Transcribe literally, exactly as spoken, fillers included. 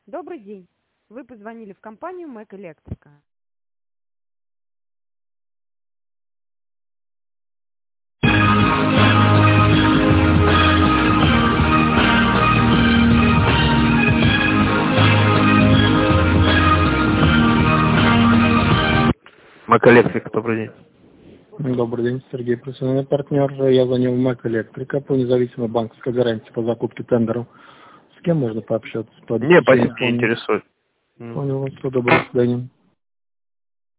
Добрый день. Вы позвонили в компанию Мэк Электрика. Мэк Электрика, добрый день. Добрый день, Сергей, профессиональный партнер. Я звонил в Мэк Электрика по независимой банковской гарантии по закупке тендеров. С кем можно пообщаться? По Не, по обеспечению сети интересует. Понял вас, все, доброго свидания.